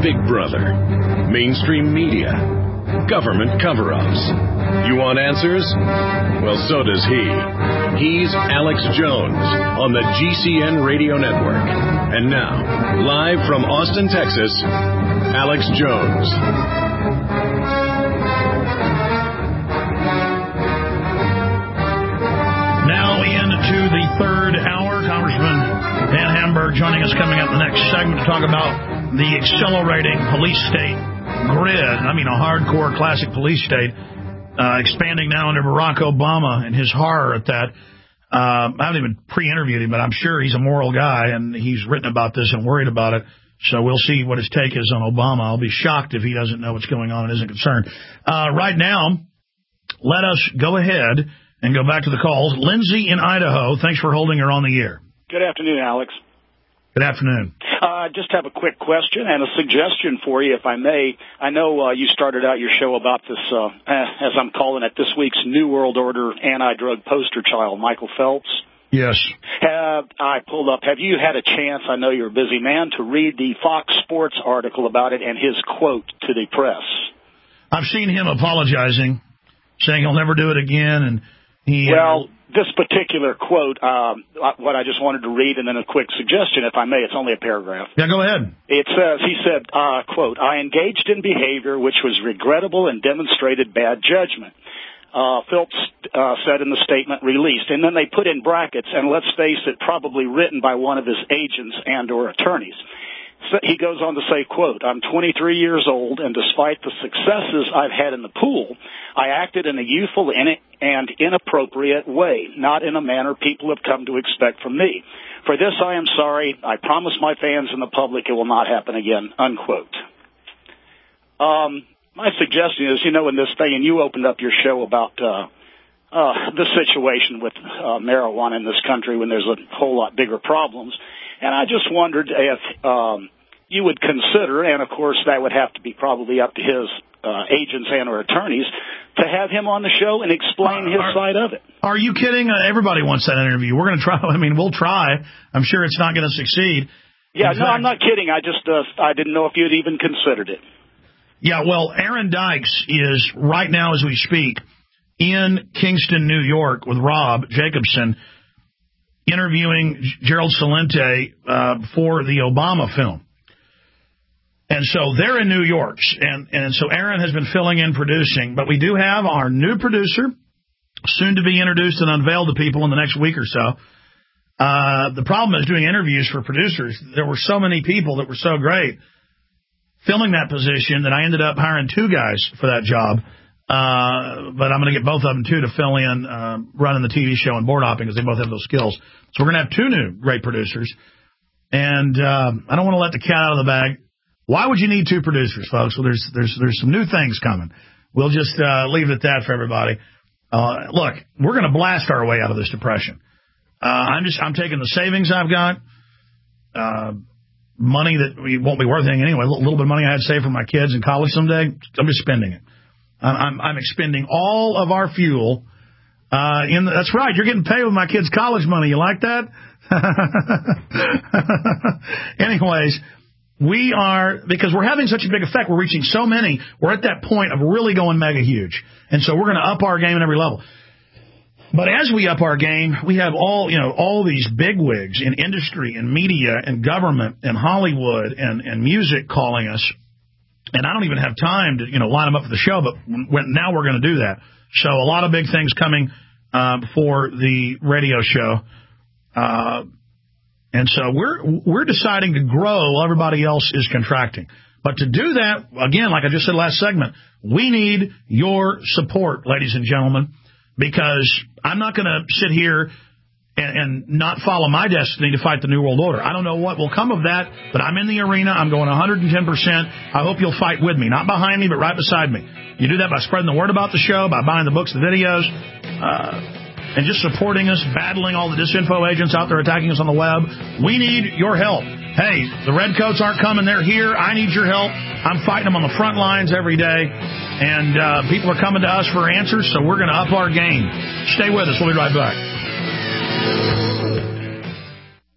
Big Brother, mainstream media, government cover-ups. You want answers? Well, so does he. He's Alex Jones on the GCN Radio Network. And now, live from Austin, Texas, Alex Jones. Now into the third hour. Congressman Dan Hamburg joining us coming up in the next segment to talk about the accelerating police state grid. I mean, a hardcore classic police state expanding now under Barack Obama and his horror at that. I haven't even pre-interviewed him, but I'm sure he's a moral guy, and he's written about this and worried about it. So we'll see what his take is on Obama. I'll be shocked if he doesn't know what's going on and isn't concerned. Right now, let us go ahead and go back to the calls. Lindsay in Idaho, thanks for holding her on the air. Good afternoon, Alex. Good afternoon. I just have a quick question and a suggestion for you, if I may. I know you started out your show about this, as I'm calling it, this week's New World Order anti-drug poster child, Michael Phelps. Yes. I pulled up. Have you had a chance, I know you're a busy man, to read the Fox Sports article about it and his quote to the press? I've seen him apologizing, saying he'll never do it again, and he... Well, this particular quote, what I just wanted to read, and then a quick suggestion, if I may. It's only a paragraph. Yeah, go ahead. It says, he said, quote, "I engaged in behavior which was regrettable and demonstrated bad judgment." Phelps said in the statement released. And then they put in brackets, and let's face it, probably written by one of his agents and or attorneys. So he goes on to say, quote, "I'm 23 years old, and despite the successes I've had in the pool, I acted in a youthful and inappropriate way, not in a manner people have come to expect from me. For this I am sorry. I promise my fans and the public it will not happen again," unquote. My suggestion is, you know, in this thing, and you opened up your show about the situation with marijuana in this country when there's a whole lot bigger problems. And I just wondered if you would consider, and of course that would have to be probably up to his agents and or attorneys, to have him on the show and explain his side of it. Are you kidding? Everybody wants that interview. We're going to try. I mean, we'll try. I'm sure it's not going to succeed. Yeah, no, I'm not kidding. I just I didn't know if you'd even considered it. Yeah, well, Aaron Dykes is right now as we speak in Kingston, New York with Rob Jacobson, interviewing Gerald Celente for the Obama film. And so they're in New York, and so Aaron has been filling in producing. But we do have our new producer, soon to be introduced and unveiled to people in the next week or so. The problem is doing interviews for producers. There were so many people that were so great filming that position that I ended up hiring two guys for that job. But I'm going to get both of them, too, to fill in running the TV show and board hopping because they both have those skills. So we're going to have two new great producers. And I don't want to let the cat out of the bag. Why would you need two producers, folks? Well, there's some new things coming. We'll just leave it at that for everybody. Look, we're going to blast our way out of this depression. I'm taking the savings I've got, money that won't be worth anything anyway, a little bit of money I had saved for my kids in college someday. I'm just spending it. I'm expending all of our fuel. That's right. You're getting paid with my kids' college money. You like that? Anyways, because we're having such a big effect, we're reaching so many, we're at that point of really going mega huge. And so we're going to up our game at every level. But as we up our game, we have all these bigwigs in industry and media and government and Hollywood and music calling us. And I don't even have time to, line them up for the show, but now we're going to do that. So a lot of big things coming for the radio show. And so we're deciding to grow while everybody else is contracting. But to do that, again, like I just said last segment, we need your support, ladies and gentlemen, because I'm not going to sit here and not follow my destiny to fight the New World Order. I don't know what will come of that, but I'm in the arena. I'm going 110%. I hope you'll fight with me, not behind me, but right beside me. You do that by spreading the word about the show, by buying the books, the videos, and just supporting us, battling all the disinfo agents out there attacking us on the web. We need your help. Hey, the redcoats aren't coming. They're here. I need your help. I'm fighting them on the front lines every day. And people are coming to us for answers, so we're going to up our game. Stay with us. We'll be right back.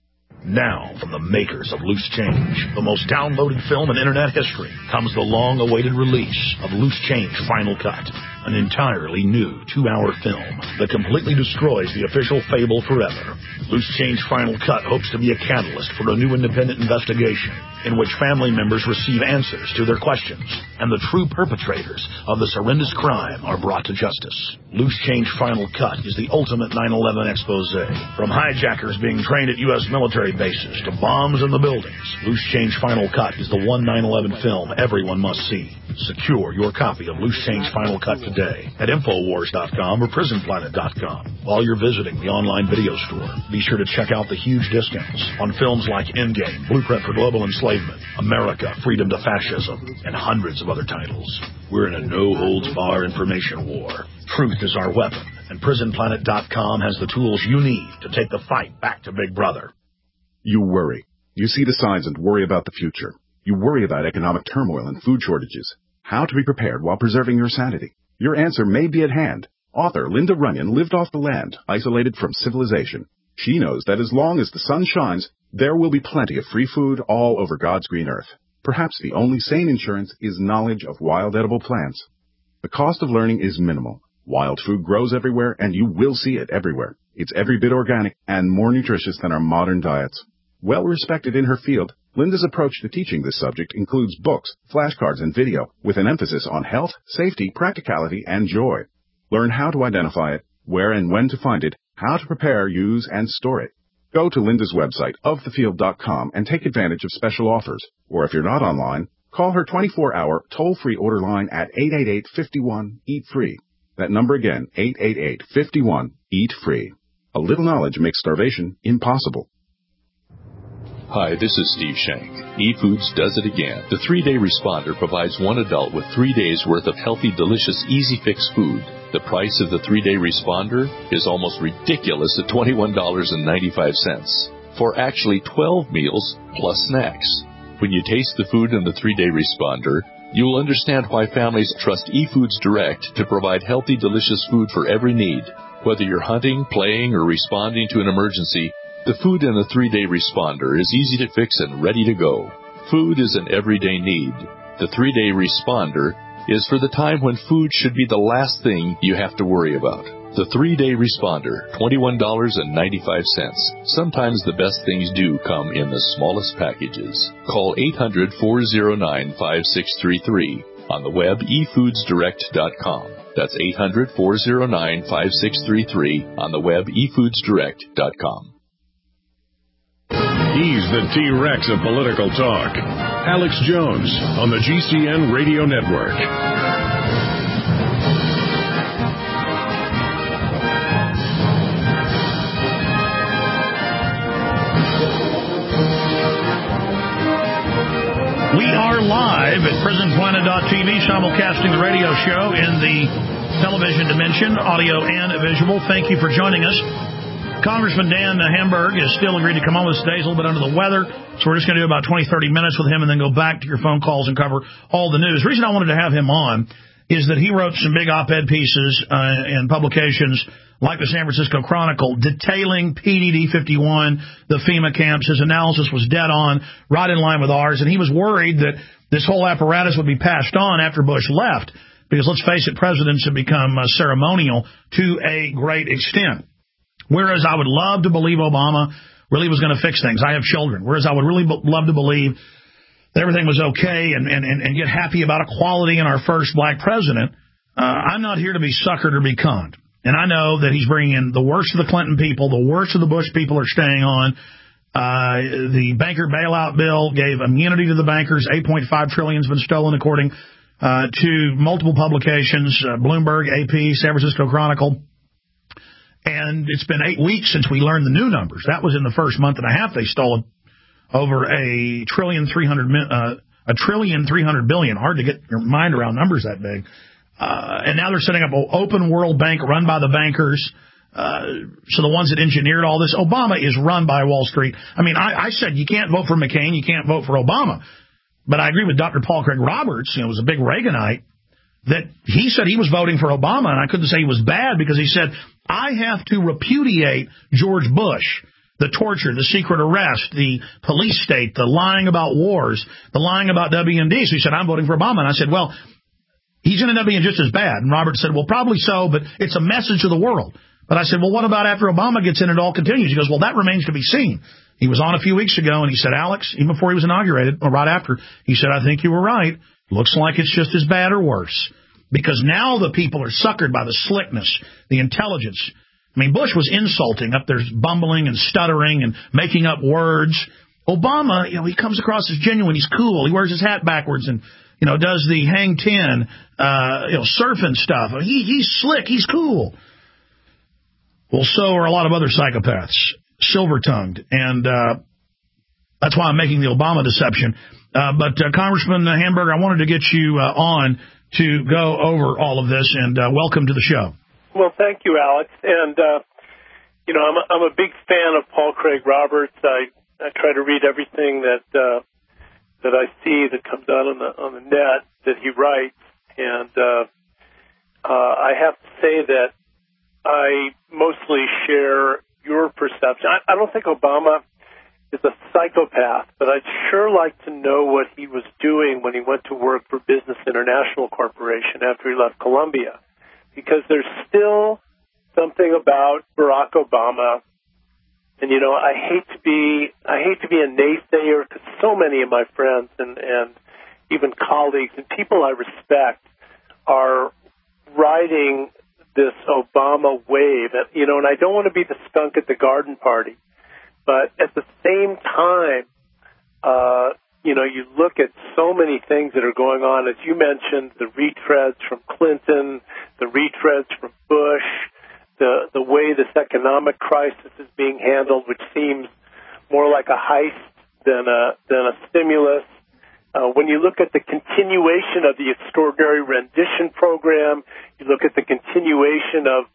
Now, from the makers of Loose Change, the most downloaded film in Internet history, comes the long-awaited release of Loose Change Final Cut, an entirely new 2-hour film that completely destroys the official fable forever. Loose Change Final Cut hopes to be a catalyst for a new independent investigation in which family members receive answers to their questions, and the true perpetrators of this horrendous crime are brought to justice. Loose Change Final Cut is the ultimate 9/11 expose. From hijackers being trained at U.S. military bases to bombs in the buildings, Loose Change Final Cut is the one 9/11 film everyone must see. Secure your copy of Loose Change Final Cut today at Infowars.com or PrisonPlanet.com. While you're visiting the online video store, be sure to check out the huge discounts on films like Endgame, Blueprint for Global Enslavement, America, Freedom to Fascism, and hundreds of other titles. We're in a no-holds-barred information war. Truth is our weapon, and PrisonPlanet.com has the tools you need to take the fight back to Big Brother. You worry. You see the signs and worry about the future. You worry about economic turmoil and food shortages. How to be prepared while preserving your sanity. Your answer may be at hand. Author Linda Runyon lived off the land, isolated from civilization. She knows that as long as the sun shines, there will be plenty of free food all over God's green earth. Perhaps the only sane insurance is knowledge of wild edible plants. The cost of learning is minimal. Wild food grows everywhere, and you will see it everywhere. It's every bit organic and more nutritious than our modern diets. Well respected in her field, Linda's approach to teaching this subject includes books, flashcards, and video, with an emphasis on health, safety, practicality, and joy. Learn how to identify it, where and when to find it, how to prepare, use, and store it. Go to Linda's website, ofthefield.com, and take advantage of special offers. Or if you're not online, call her 24-hour toll-free order line at 888-51-EAT-FREE. That number again, 888-51-EAT-FREE. A little knowledge makes starvation impossible. Hi, this is Steve Shank. eFoods does it again. The 3-Day Responder provides one adult with 3 days' worth of healthy, delicious, easy-fix food. The price of the 3-Day Responder is almost ridiculous at $21.95 for actually 12 meals plus snacks. When you taste the food in the 3-Day Responder, you will understand why families trust eFoods Direct to provide healthy, delicious food for every need. Whether you're hunting, playing, or responding to an emergency, the food in the 3-Day Responder is easy to fix and ready to go. Food is an everyday need. The 3-Day Responder is for the time when food should be the last thing you have to worry about. The 3-Day Responder, $21.95. Sometimes the best things do come in the smallest packages. Call 800-409-5633. On the web, efoodsdirect.com. That's 800-409-5633. On the web, efoodsdirect.com. He's the T-Rex of political talk. Alex Jones on the GCN Radio Network. We are live at PrisonPlanet.tv, simulcasting the radio show in the television dimension, audio and visual. Thank you for joining us. Congressman Dan Hamburg has still agreed to come on with us today. He's a little bit under the weather, so we're just going to do about 20, 30 minutes with him and then go back to your phone calls and cover all the news. The reason I wanted to have him on is that he wrote some big op-ed pieces in publications like the San Francisco Chronicle detailing PDD 51, the FEMA camps. His analysis was dead on, right in line with ours, and he was worried that this whole apparatus would be passed on after Bush left, because let's face it, presidents have become ceremonial to a great extent. Whereas I would love to believe Obama really was going to fix things. I have children. Whereas I would really love to believe that everything was okay and get happy about equality in our first black president, I'm not here to be suckered or be conned. And I know that he's bringing in the worst of the Clinton people, the worst of the Bush people are staying on. The banker bailout bill gave immunity to the bankers. $8.5 trillion has been stolen, according to multiple publications, Bloomberg, AP, San Francisco Chronicle. And it's been 8 weeks since we learned the new numbers. That was in the first month and a half they stole over $1.3 trillion. Hard to get your mind around numbers that big. And now they're setting up an open world bank run by the bankers. So the ones that engineered all this, Obama is run by Wall Street. I mean, I said you can't vote for McCain, you can't vote for Obama. But I agree with Dr. Paul Craig Roberts, was a big Reaganite, that he said he was voting for Obama, and I couldn't say he was bad because he said, I have to repudiate George Bush, the torture, the secret arrest, the police state, the lying about wars, the lying about WMD. So he said, I'm voting for Obama. And I said, well, he's going to end up being just as bad. And Robert said, well, probably so, but it's a message to the world. But I said, well, what about after Obama gets in, it all continues? He goes, well, that remains to be seen. He was on a few weeks ago, and he said, Alex, even before he was inaugurated, or right after, he said, I think you were right. Looks like it's just as bad or worse. Because now the people are suckered by the slickness, the intelligence. I mean, Bush was insulting up there, bumbling and stuttering and making up words. Obama, he comes across as genuine. He's cool. He wears his hat backwards and, does the hang 10, surfing stuff. He's slick. He's cool. Well, so are a lot of other psychopaths, silver-tongued. And that's why I'm making the Obama deception. But Congressman Hamburger, I wanted to get you on to go over all of this, and welcome to the show. Well, thank you, Alex. And, I'm a big fan of Paul Craig Roberts. I try to read everything that I see that comes out on the net that he writes. And I have to say that I mostly share your perception. I don't think Obama is a psychopath, but I'd sure like to know what he was doing when he went to work for Business International Corporation after he left Columbia. Because there's still something about Barack Obama, and I hate to be a naysayer, because so many of my friends and even colleagues and people I respect are riding this Obama wave, and I don't want to be the skunk at the garden party, but at the same time, you look at so many things that are going on. As you mentioned, the retreads from Clinton, the retreads from Bush, the way this economic crisis is being handled, which seems more like a heist than a stimulus. When you look at the continuation of the extraordinary rendition program, you look at the continuation of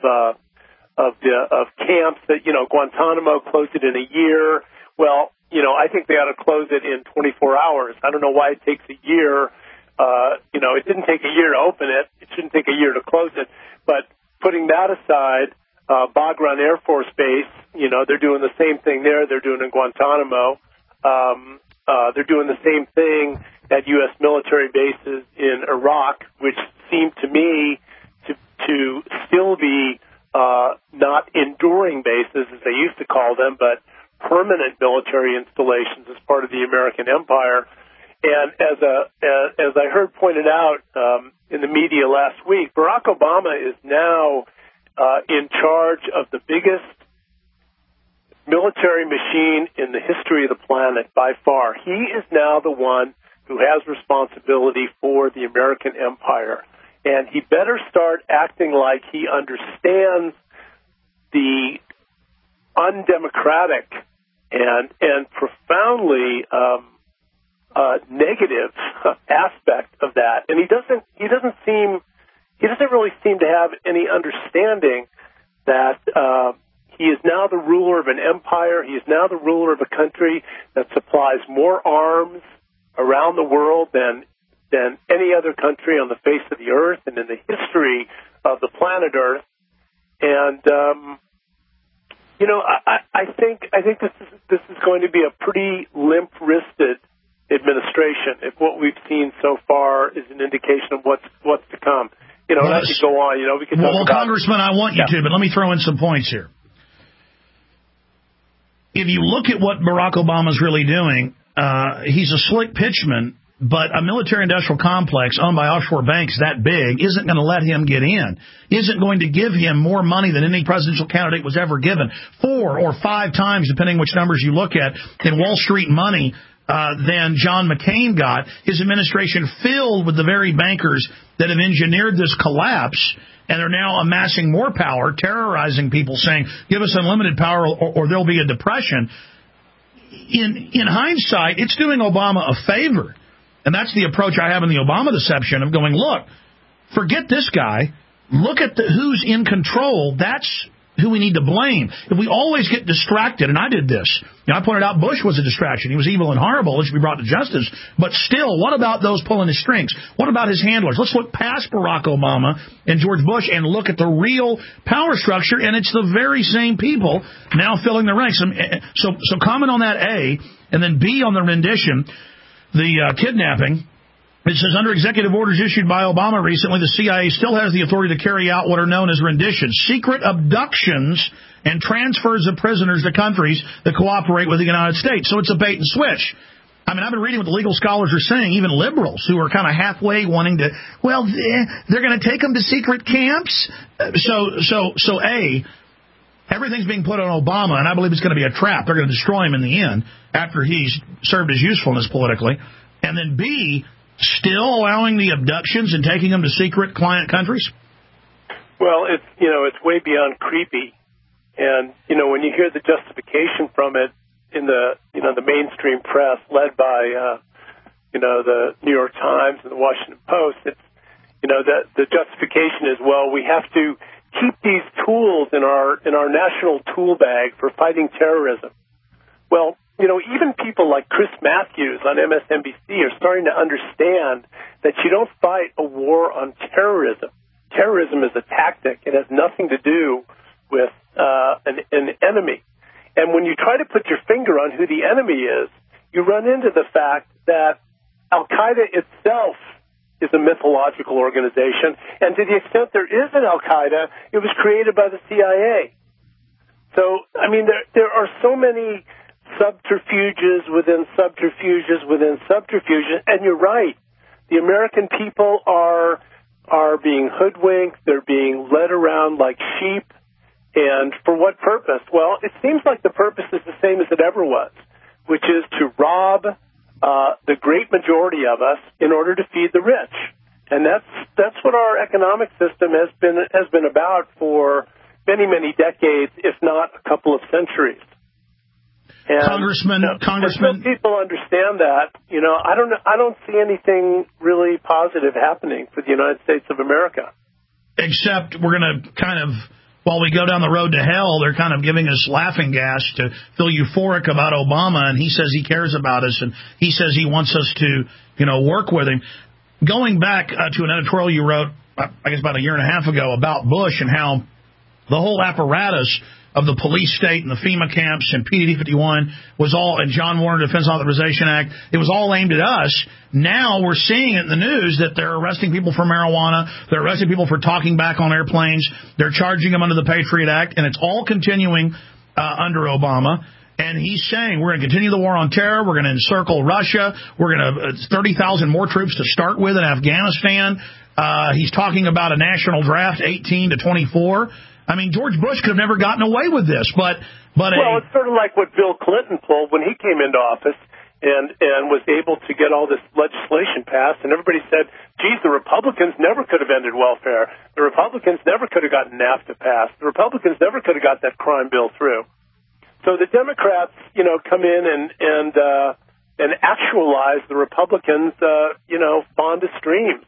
camps that, Guantanamo closed it in a year. Well, I think they ought to close it in 24 hours. I don't know why it takes a year. It didn't take a year to open it. It shouldn't take a year to close it. But putting that aside, Bagram Air Force Base, they're doing the same thing there. They're doing in Guantanamo. They're doing the same thing at U.S. military bases in Iraq, which seem to me to still be not enduring bases, as they used to call them, but permanent military installations as part of the American empire. And as I heard pointed out in the media last week, Barack Obama is now in charge of the biggest military machine in the history of the planet by far. He is now the one who has responsibility for the American empire. And he better start acting like he understands the undemocratic and profoundly negative aspect of that. And he doesn't really seem to have any understanding that he is now the ruler of an empire. He is now the ruler of a country that supplies more arms around the world than any other country on the face of the earth and in the history of the planet Earth. And I think this is going to be a pretty limp-wristed administration if what we've seen so far is an indication of what's to come. And I could go on. We could talk about. Congressman, I want you to, but let me throw in some points here. If you look at what Barack Obama's really doing, he's a slick pitchman, but a military-industrial complex owned by offshore banks that big isn't going to let him get in, isn't going to give him more money than any presidential candidate was ever given, 4 or 5 times, depending which numbers you look at, in Wall Street money than John McCain got. His administration filled with the very bankers that have engineered this collapse and are now amassing more power, terrorizing people, saying, give us unlimited power or there'll be a depression. In hindsight, it's doing Obama a favor. And that's the approach I have in the Obama deception of going, look, forget this guy. Look at who's in control. That's who we need to blame. If we always get distracted, and I did this, I pointed out Bush was a distraction. He was evil and horrible. He should be brought to justice. But still, what about those pulling his strings? What about his handlers? Let's look past Barack Obama and George Bush and look at the real power structure, and it's the very same people now filling the ranks. So comment on that, A, and then B on the rendition, the kidnapping. It says, under executive orders issued by Obama recently, the CIA still has the authority to carry out what are known as renditions, secret abductions and transfers of prisoners to countries that cooperate with the United States. So it's a bait and switch. I mean, I've been reading what the legal scholars are saying, even liberals who are kind of halfway wanting to, they're going to take them to secret camps. So A, everything's being put on Obama, and I believe it's going to be a trap. They're going to destroy him in the end after he's served his usefulness politically. And then B, still allowing the abductions and taking them to secret client countries? Well, it's way beyond creepy. And, when you hear the justification from it in the mainstream press led by, the New York Times and the Washington Post, it's, the justification is, well, we have to keep these tools in our national tool bag for fighting terrorism. Well, even people like Chris Matthews on MSNBC are starting to understand that you don't fight a war on terrorism. Terrorism is a tactic. It has nothing to do with an enemy. And when you try to put your finger on who the enemy is, you run into the fact that Al-Qaeda itself is a mythological organization. And to the extent there is an Al-Qaeda, it was created by the CIA. So, I mean, there are so many subterfuges within subterfuges within subterfuges, and you're right. The American people are being hoodwinked. They're being led around like sheep. And for what purpose? Well, it seems like the purpose is the same as it ever was, which is to rob the great majority of us in order to feed the rich. And that's what our economic system has been about for many, many decades, if not a couple of centuries. And, Congressman, until people understand that, I don't see anything really positive happening for the United States of America. Except we're going to kind of, while we go down the road to hell, they're kind of giving us laughing gas to feel euphoric about Obama, and he says he cares about us, and he says he wants us to, work with him. Going back to an editorial you wrote, I guess about a year and a half ago, about Bush and how the whole apparatus of the police state and the FEMA camps and PDD 51 was all, and John Warner Defense Authorization Act, it was all aimed at us. Now we're seeing it in the news that they're arresting people for marijuana, they're arresting people for talking back on airplanes, they're charging them under the Patriot Act, and it's all continuing under Obama. And he's saying we're going to continue the war on terror, we're going to encircle Russia, we're going to 30,000 more troops to start with in Afghanistan. He's talking about a national draft, 18 to 24. I mean, George Bush could have never gotten away with this, but it's sort of like what Bill Clinton pulled when he came into office and was able to get all this legislation passed, and everybody said, geez, the Republicans never could have ended welfare. The Republicans never could have gotten NAFTA passed. The Republicans never could have got that crime bill through. So the Democrats, come in and actualize the Republicans, fondest dreams.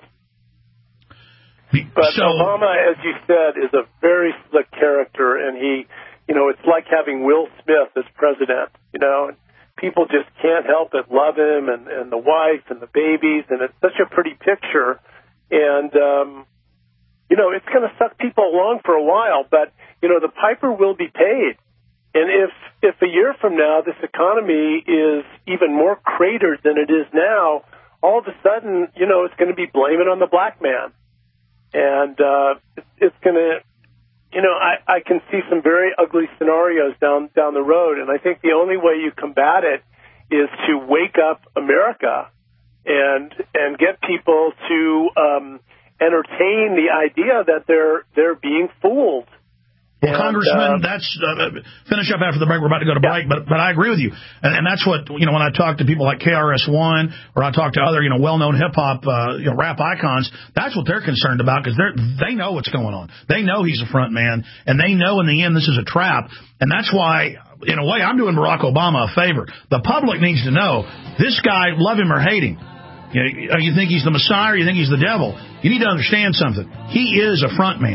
But Obama, as you said, is a very slick character, and he, it's like having Will Smith as president, and people just can't help but love him, and the wife and the babies, and it's such a pretty picture, and, it's going to suck people along for a while, but, the piper will be paid. And if a year from now this economy is even more cratered than it is now, all of a sudden, it's going to be blaming on the black man. And it's going to, I can see some very ugly scenarios down the road. And I think the only way you combat it is to wake up America and get people to entertain the idea that they're being fooled. Well, Congressman, that's finish up after the break. We're about to go to break, but I agree with you, and that's what when I talk to people like KRS-One or I talk to other well-known hip hop rap icons, that's what they're concerned about because they know what's going on. They know he's a front man, and they know in the end this is a trap, and that's why. In a way, I'm doing Barack Obama a favor. The public needs to know this guy, love him or hate him. You think he's the Messiah or you think he's the devil? You need to understand something. He is a front man.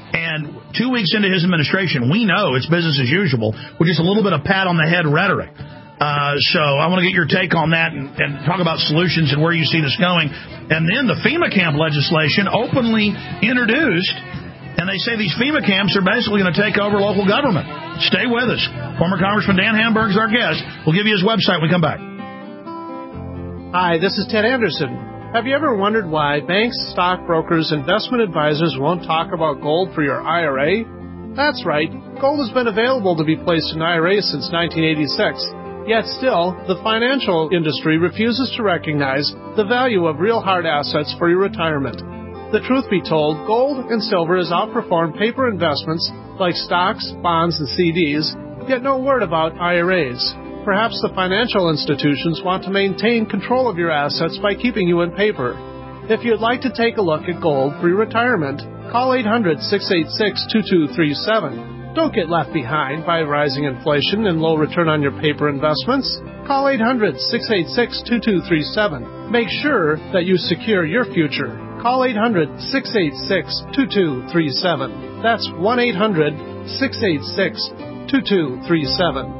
And 2 weeks into his administration, we know it's business as usual with just a little bit of pat on the head rhetoric. So I want to get your take on that and talk about solutions and where you see this going. And then the FEMA camp legislation openly introduced, and they say these FEMA camps are basically going to take over local government. Stay with us. Former Congressman Dan Hamburg is our guest. We'll give you his website when we come back. Hi, this is Ted Anderson. Have you ever wondered why banks, stockbrokers, investment advisors won't talk about gold for your IRA? That's right. Gold has been available to be placed in IRAs since 1986. Yet still, the financial industry refuses to recognize the value of real hard assets for your retirement. The truth be told, gold and silver has outperformed paper investments like stocks, bonds, and CDs, yet no word about IRAs. Perhaps the financial institutions want to maintain control of your assets by keeping you in paper. If you'd like to take a look at gold for your retirement, call 800-686-2237. Don't get left behind by rising inflation and low return on your paper investments. Call 800-686-2237. Make sure that you secure your future. Call 800-686-2237. That's 1-800-686-2237.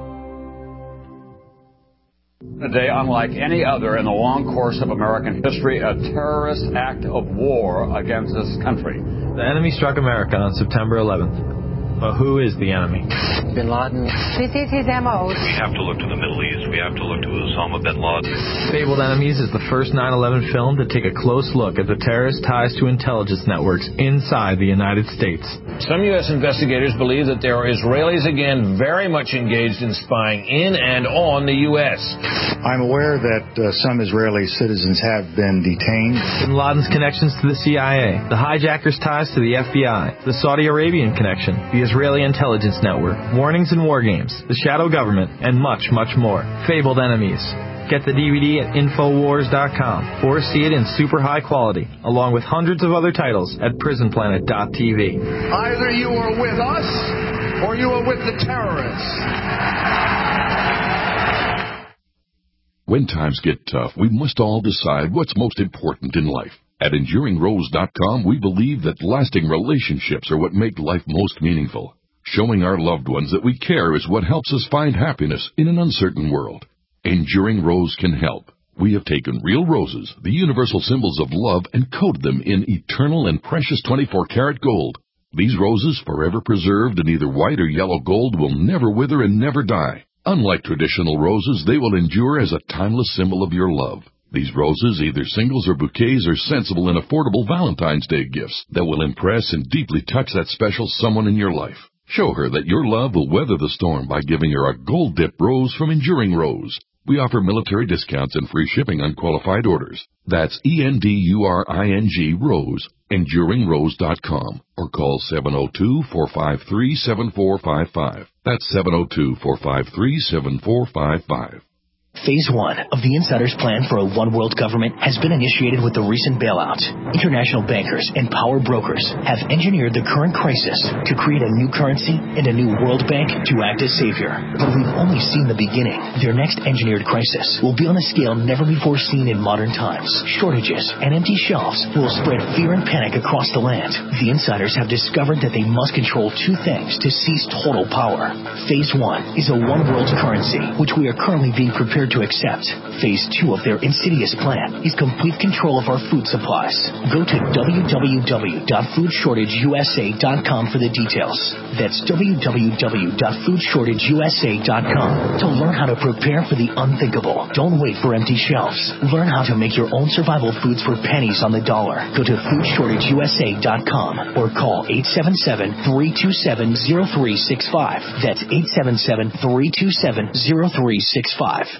A day unlike any other in the long course of American history, a terrorist act of war against this country. The enemy struck America on September 11th. But who is the enemy? Bin Laden. This is his M.O. We have to look to the Middle East. We have to look to Osama bin Laden. Fabled Enemies is the first 9/11 film to take a close look at the terrorist ties to intelligence networks inside the United States. Some U.S. investigators believe that there are Israelis again very much engaged in spying in and on the U.S. I'm aware that some Israeli citizens have been detained. Bin Laden's connections to the CIA, the hijackers' ties to the FBI, the Saudi Arabian connection, the Israeli intelligence network, warnings and war games, the shadow government, and much, much more. Fabled Enemies. Get the DVD at Infowars.com or see it in super high quality, along with hundreds of other titles at PrisonPlanet.tv. Either you are with us or you are with the terrorists. When times get tough, we must all decide what's most important in life. At EnduringRose.com, we believe that lasting relationships are what make life most meaningful. Showing our loved ones that we care is what helps us find happiness in an uncertain world. Enduring Rose can help. We have taken real roses, the universal symbols of love, and coated them in eternal and precious 24-karat gold. These roses, forever preserved in either white or yellow gold, will never wither and never die. Unlike traditional roses, they will endure as a timeless symbol of your love. These roses, either singles or bouquets, are sensible and affordable Valentine's Day gifts that will impress and deeply touch that special someone in your life. Show her that your love will weather the storm by giving her a gold-dipped rose from Enduring Rose. We offer military discounts and free shipping on qualified orders. That's ENDURING Rose, EnduringRose.com, or call 702-453-7455. That's 702-453-7455. Phase 1 of the Insider's plan for a one-world government has been initiated with the recent bailout. International bankers and power brokers have engineered the current crisis to create a new currency and a new world bank to act as savior. But we've only seen the beginning. Their next engineered crisis will be on a scale never before seen in modern times. Shortages and empty shelves will spread fear and panic across the land. The Insiders have discovered that they must control two things to seize total power. Phase 1 is a one-world currency, which we are currently being prepared to accept. Phase 2 of their insidious plan is complete control of our food supplies. Go to www.foodshortageusa.com for the details. That's www.foodshortageusa.com to learn how to prepare for the unthinkable. Don't wait for empty shelves. Learn how to make your own survival foods for pennies on the dollar. Go to foodshortageusa.com or call 877-327-0365. That's 877-327-0365.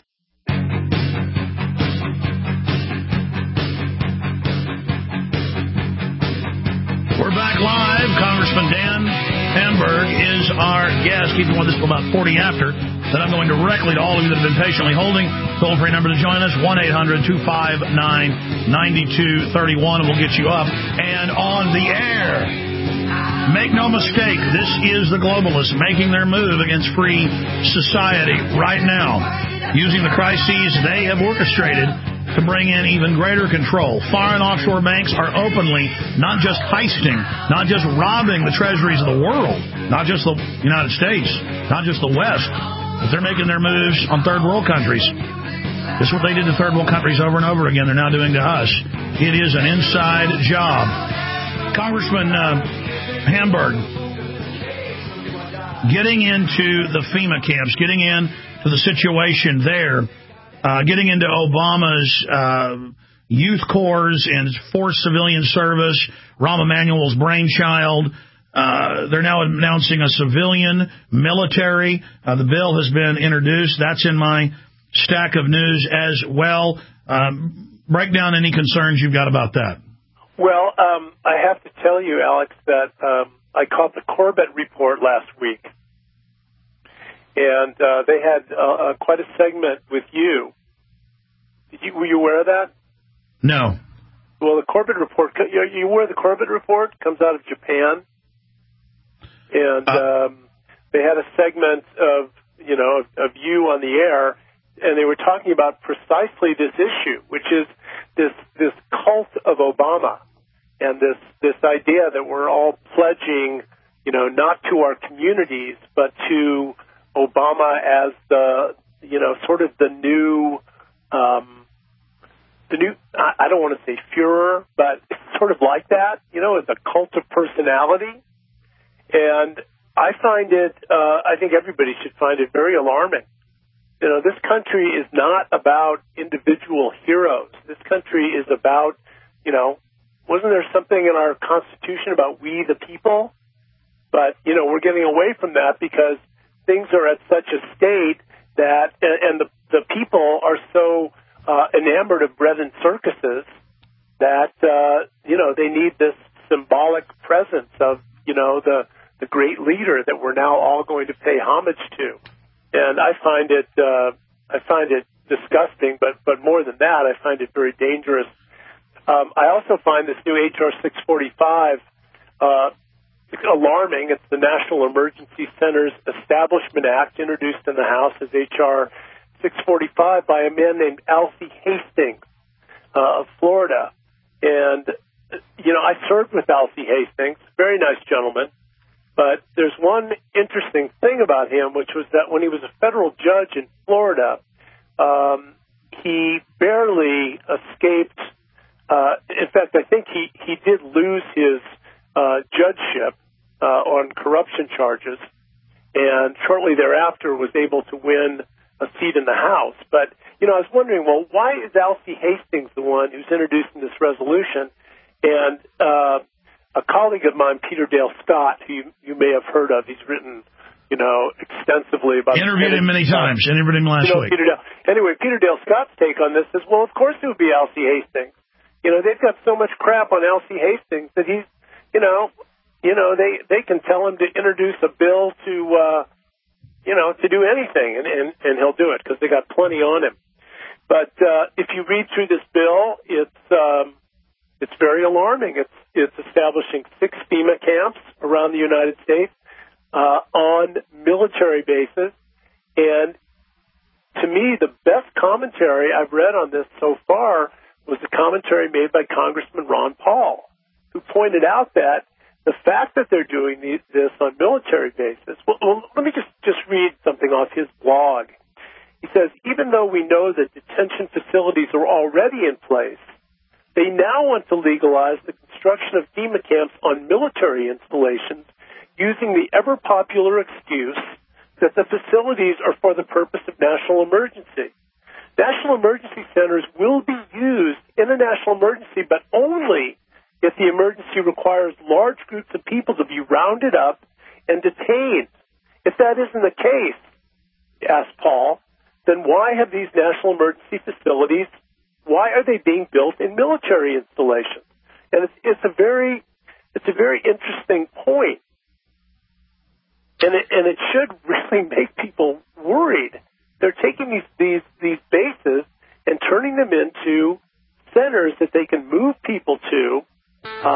We're back live. Congressman Dan Hamburg is our guest. Keeping with us till about 40 after. Then I'm going directly to all of you that have been patiently holding. Toll-free number to join us, 1-800-259-9231, and we'll get you up and on the air. Make no mistake, this is the globalists making their move against free society right now, using the crises they have orchestrated to bring in even greater control. Foreign offshore banks are openly not just heisting, not just robbing the treasuries of the world, not just the United States, not just the West, but they're making their moves on third world countries. This is what they did to third world countries over and over again. They're now doing to us. It is an inside job. Congressman Hamburg, getting into the FEMA camps, getting into the situation there, getting into Obama's youth corps and forced civilian service, Rahm Emanuel's brainchild. They're now announcing a civilian military. The bill has been introduced. That's in my stack of news as well. Break down any concerns you've got about that. Well, I have to tell you, Alex, that I caught the Corbett report last week, and they had quite a segment with you. Were you aware of that? No. Well, the Corbett report, you aware the Corbett report comes out of Japan, and they had a segment of you on the air, and they were talking about precisely this issue, which is this cult of Obama, and this idea that we're all pledging, not to our communities, but to Obama as the new, I don't want to say Führer, but it's sort of like that, it's a cult of personality. And I find it, I think everybody should find it very alarming. This country is not about individual heroes. This country is about, wasn't there something in our Constitution about we the people? But, we're getting away from that because things are at such a state that, and the people are so enamored of bread and circuses that, they need this symbolic presence of, the great leader that we're now all going to pay homage to. And I find it disgusting, but more than that, I find it very dangerous. I also find this new H.R. 645 alarming. It's the National Emergency Centers Establishment Act, introduced in the House as H.R. 645 by a man named Alcee Hastings of Florida. And, I served with Alcee Hastings, very nice gentleman. But there's one interesting thing about him, which was that when he was a federal judge in Florida, he barely escaped. In fact, I think he did lose his judgeship on corruption charges, and shortly thereafter was able to win a seat in the House. But, I was wondering, well, why is Alcee Hastings the one who's introducing this resolution? And a colleague of mine, Peter Dale Scott, who you may have heard of, he's written, extensively about... Interviewed him many times. Interviewed him last week. Peter Dale Scott's take on this is, well, of course it would be Alcee Hastings. They've got so much crap on Alcee Hastings that he's, they can tell him to introduce a bill to do anything, and he'll do it because they got plenty on him. But if you read through this bill, it's very alarming. It's establishing 6 FEMA camps around the United States on military bases. And to me, the best commentary I've read on this so far was the commentary made by Congressman Ron Paul, who pointed out that the fact that they're doing this on military bases, well, let me just read something off his blog. He says, even though we know that detention facilities are already in place, they now want to legalize the construction of FEMA camps on military installations using the ever-popular excuse that the facilities are for the purpose of national emergency. National emergency centers will be used in a national emergency, but only if the emergency requires large groups of people to be rounded up and detained. If that isn't the case, asked Paul, then why have these national emergency facilities, why are they being built in military installations? And it's a very interesting point. And it should really make people worried. They're taking these bases and turning them into centers that they can move people to,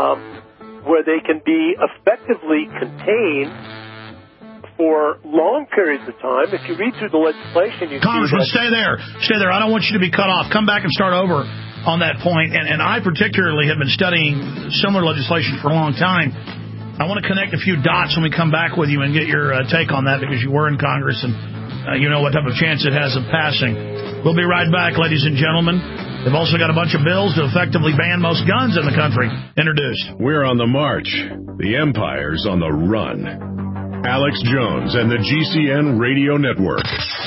where they can be effectively contained for long periods of time. If you read through the legislation, you Congressman, see that... stay there. I don't want you to be cut off. Come back and start over on that point. And I particularly have been studying similar legislation for a long time. I want to connect a few dots when we come back with you and get your take on that, because you were in Congress and you know what type of chance it has of passing. We'll be right back, ladies and gentlemen. They've also got a bunch of bills to effectively ban most guns in the country introduced. We're on the march. The empire's on the run. Alex Jones and the GCN Radio Network.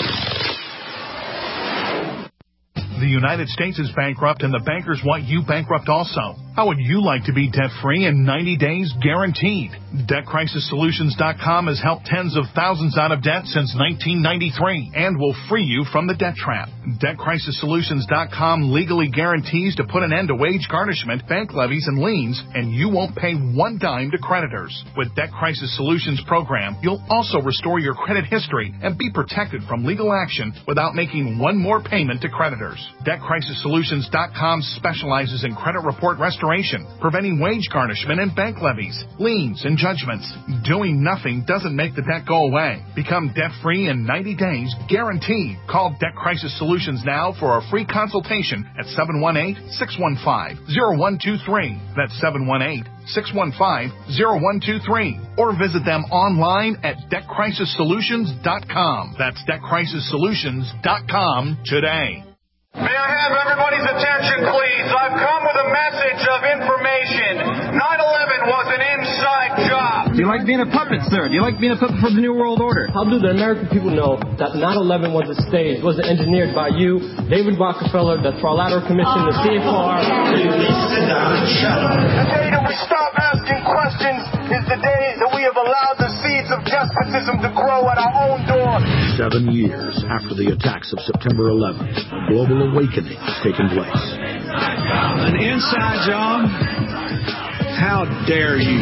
The United States is bankrupt, and the bankers want you bankrupt also. How would you like to be debt-free in 90 days guaranteed? DebtCrisisSolutions.com has helped tens of thousands out of debt since 1993 and will free you from the debt trap. DebtCrisisSolutions.com legally guarantees to put an end to wage garnishment, bank levies, and liens, and you won't pay one dime to creditors. With Debt Crisis Solutions program, you'll also restore your credit history and be protected from legal action without making one more payment to creditors. DebtCrisisSolutions.com specializes in credit report restoration, preventing wage garnishment and bank levies, liens, and judgments. Doing nothing doesn't make the debt go away. Become debt-free in 90 days, guaranteed. Call Debt Crisis Solutions now for a free consultation at 718-615-0123. That's 718-615-0123. Or visit them online at DebtCrisisSolutions.com. That's DebtCrisisSolutions.com today. May I have everybody's attention, please? I've come with a message of information. 9/11 was an inside job. Do you like being a puppet, sir? Do you like being a puppet for the New World Order? How do the American people know that 9/11 was a stage, was engineered by you, David Rockefeller, the Trilateral Commission, the CFR? The day that we stop asking questions is the day that we have allowed the seeds of despotism to grow at our own door. 7 years after the attacks of September 11th, a global awakening has taken place. An inside job? How dare you?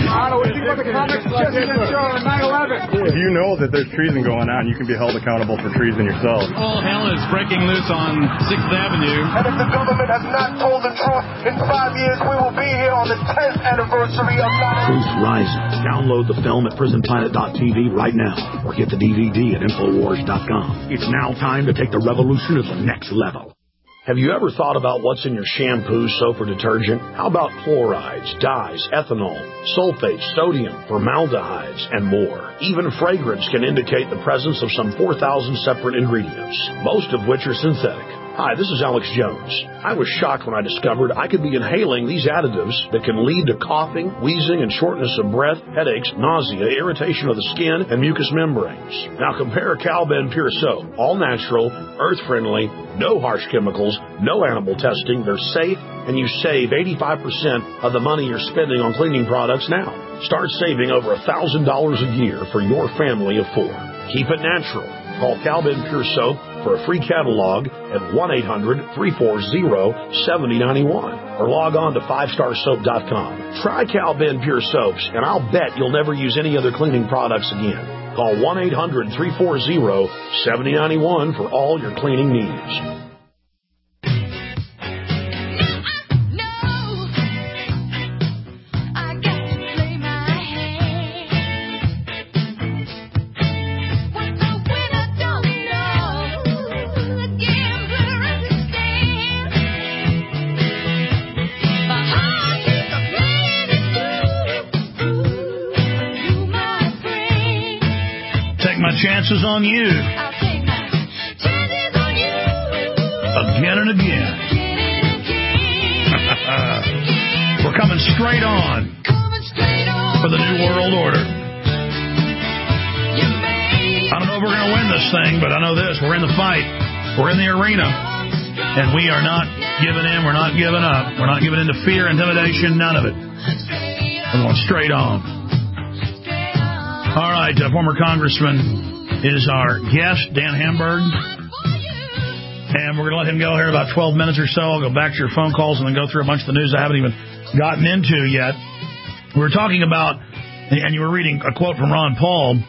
If you know that there's treason going on, you can be held accountable for treason yourself. All hell is breaking loose on 6th Avenue. And if the government has not told the truth, in 5 years we will be here on the 10th anniversary of 9/11. Truth Rising. Download the film at prisonplanet.tv right now, or get the DVD at Infowars.com. It's now time to take the revolution to the next level. Have you ever thought about what's in your shampoo, soap, or detergent? How about fluorides, dyes, ethanol, sulfates, sodium, formaldehydes, and more? Even fragrance can indicate the presence of some 4,000 separate ingredients, most of which are synthetic. Hi, this is Alex Jones. I was shocked when I discovered I could be inhaling these additives that can lead to coughing, wheezing, and shortness of breath, headaches, nausea, irritation of the skin, and mucous membranes. Now compare Cal-Ben Pure Soap. All natural, earth-friendly, no harsh chemicals, no animal testing. They're safe, and you save 85% of the money you're spending on cleaning products now. Start saving over $1,000 a year for your family of 4. Keep it natural. Call Cal-Ben Pure Soap for a free catalog at 1-800-340-7091 or log on to 5starsoap.com. Try Cal-Ben Pure Soaps, and I'll bet you'll never use any other cleaning products again. Call 1-800-340-7091 for all your cleaning needs. Chances on you. Again and again. We're coming straight on for the New World Order. I don't know if we're going to win this thing, but I know this. We're in the fight. We're in the arena. And we are not giving in. We're not giving up. We're not giving in to fear, intimidation, none of it. We're going straight on. All right, former Congressman is our guest, Dan Hamburg. And we're going to let him go here about 12 minutes or so. I'll go back to your phone calls and then go through a bunch of the news I haven't even gotten into yet. We were talking about, and you were reading a quote from Ron Paul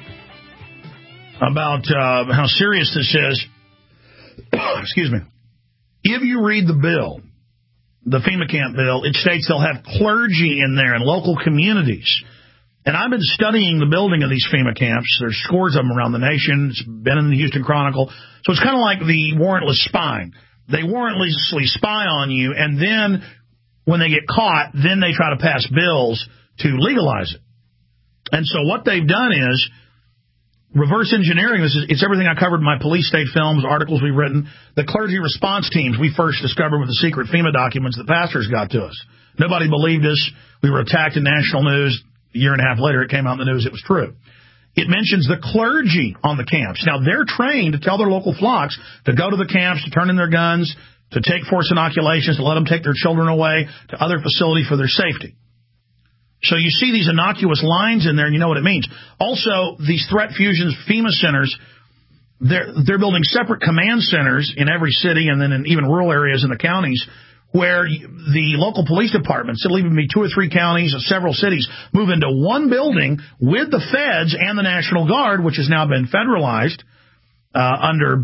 about how serious this is. Excuse me. If you read the bill, the FEMA camp bill, it states they'll have clergy in there and local communities And I've been studying the building of these FEMA camps. There's scores of them around the nation. It's been in the Houston Chronicle. So it's kind of like the warrantless spying. They warrantlessly spy on you, and then when they get caught, then they try to pass bills to legalize it. And so what they've done is reverse engineering. It's everything I covered in my police state films, articles we've written. The clergy response teams we first discovered with the secret FEMA documents that pastors got to us. Nobody believed us. We were attacked in national news. A year and a half later, it came out in the news it was true. It mentions the clergy on the camps. Now, they're trained to tell their local flocks to go to the camps, to turn in their guns, to take forced inoculations, to let them take their children away to other facilities for their safety. So you see these innocuous lines in there, and you know what it means. Also, these Threat Fusions FEMA centers, they're building separate command centers in every city and then in even rural areas in the counties where the local police departments, it'll even be 2 or 3 counties and several cities, move into one building with the feds and the National Guard, which has now been federalized under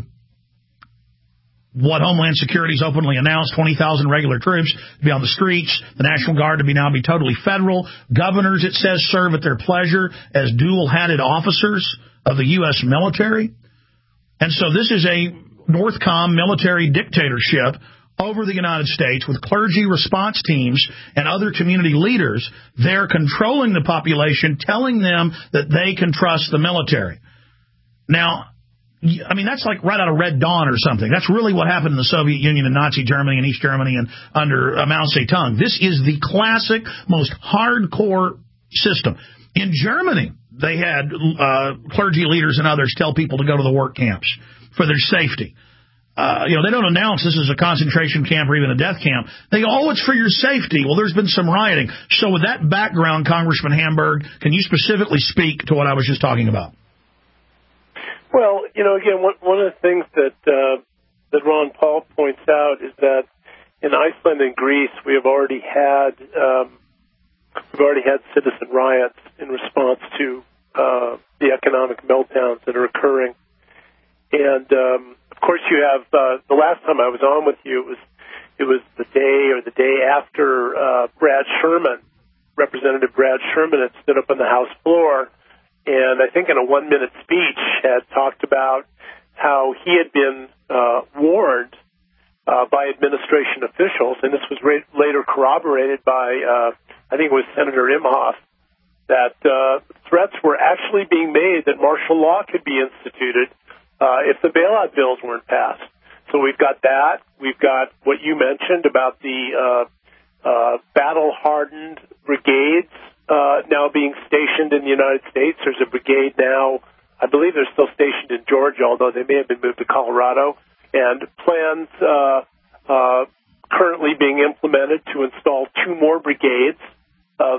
what Homeland Security's openly announced, 20,000 regular troops to be on the streets, the National Guard to now be totally federal. Governors, it says, serve at their pleasure as dual-hatted officers of the U.S. military. And so this is a Northcom military dictatorship over the United States with clergy response teams and other community leaders. They're controlling the population, telling them that they can trust the military. Now, I mean, that's like right out of Red Dawn or something. That's really what happened in the Soviet Union and Nazi Germany and East Germany and under Mao Zedong. This is the classic, most hardcore system. In Germany, they had clergy leaders and others tell people to go to the work camps for their safety. They don't announce this is a concentration camp or even a death camp. They go, oh, it's for your safety. Well, there's been some rioting. So with that background, Congressman Hamburg, can you specifically speak to what I was just talking about? Well, again, one of the things that Ron Paul points out is that in Iceland and Greece, we have already had citizen riots in response to the economic meltdowns that are occurring. And of course, you have the last time I was on with you, it was the day after Representative Brad Sherman had stood up on the House floor, and I think in a 1-minute speech had talked about how he had been warned by administration officials, and this was later corroborated by I think it was Senator Imhoff, that threats were actually being made that martial law could be instituted if the bailout bills weren't passed. So we've got that. We've got what you mentioned about the battle-hardened brigades now being stationed in the United States. There's a brigade now, I believe they're still stationed in Georgia, although they may have been moved to Colorado, and plans currently being implemented to install 2 more brigades of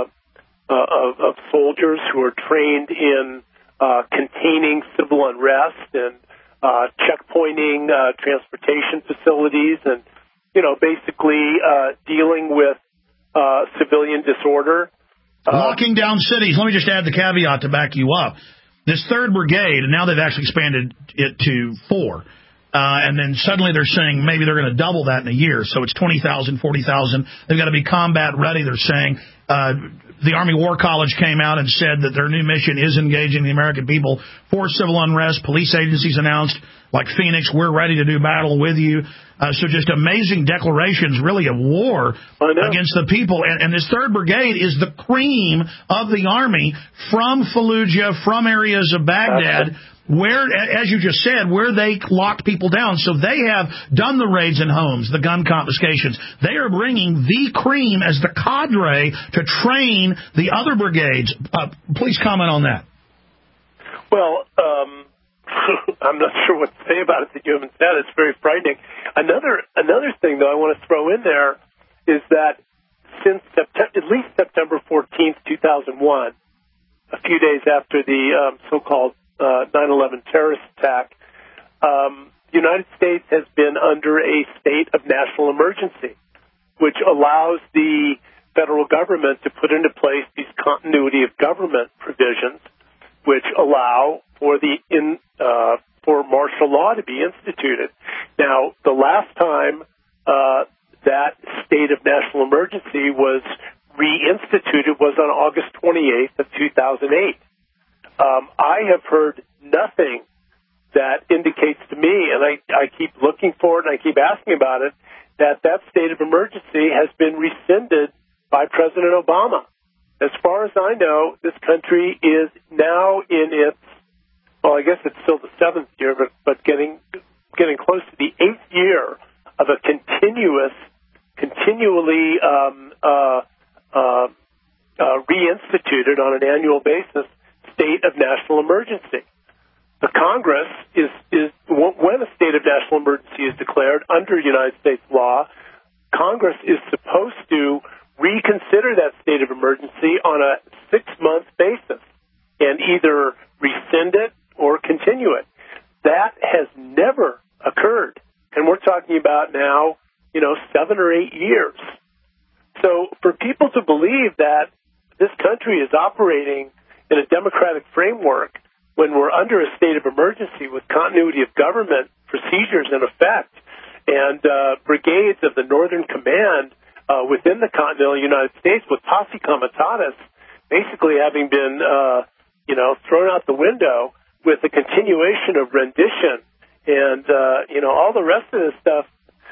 soldiers who are trained in containing civil unrest and checkpointing transportation facilities and, basically dealing with civilian disorder. Locking down cities. Let me just add the caveat to back you up. This 3rd Brigade, and now they've actually expanded it to 4, and then suddenly they're saying maybe they're going to double that in a year. So it's 20,000, 40,000. They've got to be combat ready, they're saying. The Army War College came out and said that their new mission is engaging the American people for civil unrest. Police agencies announced, like Phoenix, we're ready to do battle with you. So just amazing declarations, really, of war against the people. And this 3rd Brigade is the cream of the Army from Fallujah, from areas of Baghdad, where, as you just said, where they locked people down. So they have done the raids in homes, the gun confiscations. They are bringing the cream as the cadre to train the other brigades. Please comment on that. Well, I'm not sure what to say about it that you haven't said. It's very frightening. Another thing, though, I want to throw in there is that since at least September 14th, 2001, a few days after the so-called 9/11 terrorist attack, the United States has been under a state of national emergency, which allows the federal government to put into place these continuity of government provisions, which allow for for martial law to be instituted. Now, the last time that state of national emergency was reinstituted was on August 28th of 2008. I have heard nothing that indicates to me, and I keep looking for it and I keep asking about it, that state of emergency has been rescinded by President Obama. As far as I know, this country is now in its, well, I guess it's still the 7th year, but getting close to the 8th year of a continually reinstituted on an annual basis state of national emergency. The Congress is when a state of national emergency is declared under United States law, Congress is supposed to reconsider that state of emergency on a 6-month basis and either rescind it or continue it. That has never occurred. And we're talking about now, 7 or 8 years. So for people to believe that this country is operating in a democratic framework when we're under a state of emergency with continuity of government procedures in effect and brigades of the Northern Command within the continental United States with posse comitatus basically having been, thrown out the window with the continuation of rendition and, all the rest of this stuff,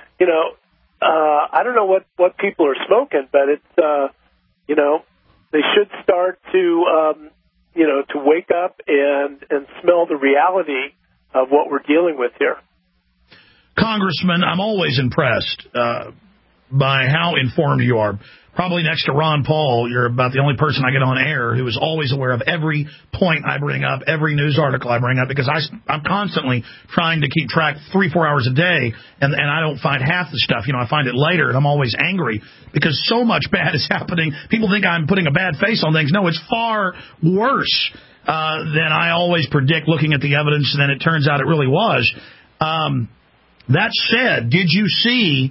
I don't know what people are smoking, but it's, they should start to wake up and smell the reality of what we're dealing with here. Congressman, I'm always impressed by how informed you are. Probably next to Ron Paul, you're about the only person I get on air who is always aware of every point I bring up, every news article I bring up, because I'm constantly trying to keep track 3-4 hours a day, and I don't find half the stuff. I find it later, and I'm always angry because so much bad is happening. People think I'm putting a bad face on things. No, it's far worse than I always predict looking at the evidence than it turns out it really was. That said, did you see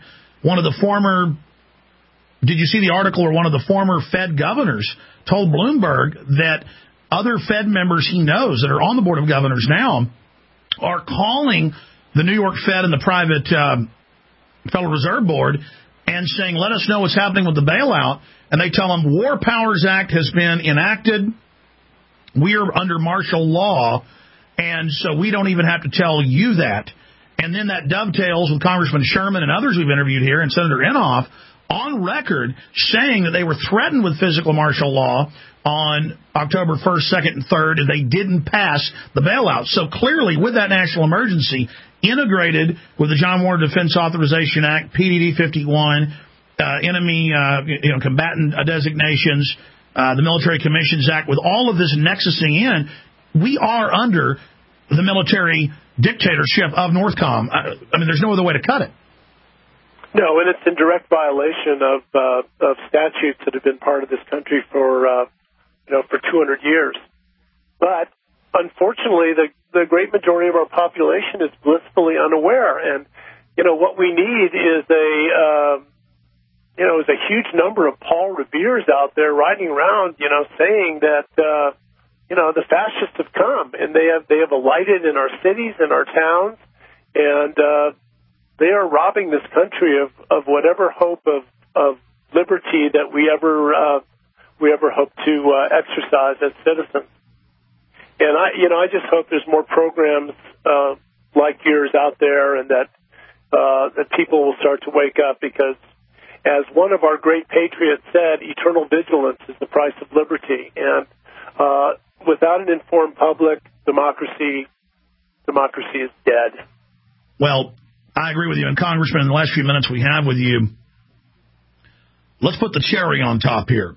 the article where one of the former Fed governors told Bloomberg that other Fed members he knows that are on the Board of Governors now are calling the New York Fed and the private Federal Reserve Board and saying, let us know what's happening with the bailout. And they tell them, War Powers Act has been enacted. We are under martial law, and so we don't even have to tell you that. And then that dovetails with Congressman Sherman and others we've interviewed here and Senator Inhofe on record saying that they were threatened with physical martial law on October 1st, 2nd, and 3rd, and they didn't pass the bailout. So clearly, with that national emergency integrated with the John Warner Defense Authorization Act, PDD 51, enemy combatant designations, the Military Commissions Act, with all of this nexusing in, we are under the military dictatorship of NORTHCOM. There's no other way to cut it. No, and it's in direct violation of statutes that have been part of this country for 200 years. But unfortunately, the great majority of our population is blissfully unaware. And what we need is a huge number of Paul Reveres out there riding around, saying that the fascists have come and they have alighted in our cities and our towns, and they are robbing this country of whatever hope of liberty that we ever hope to exercise as citizens. And I just hope there's more programs like yours out there, and that people will start to wake up, because as one of our great patriots said, eternal vigilance is the price of liberty. And without an informed public, democracy is dead. Well, I agree with you. And Congressman, in the last few minutes we have with you, let's put the cherry on top here.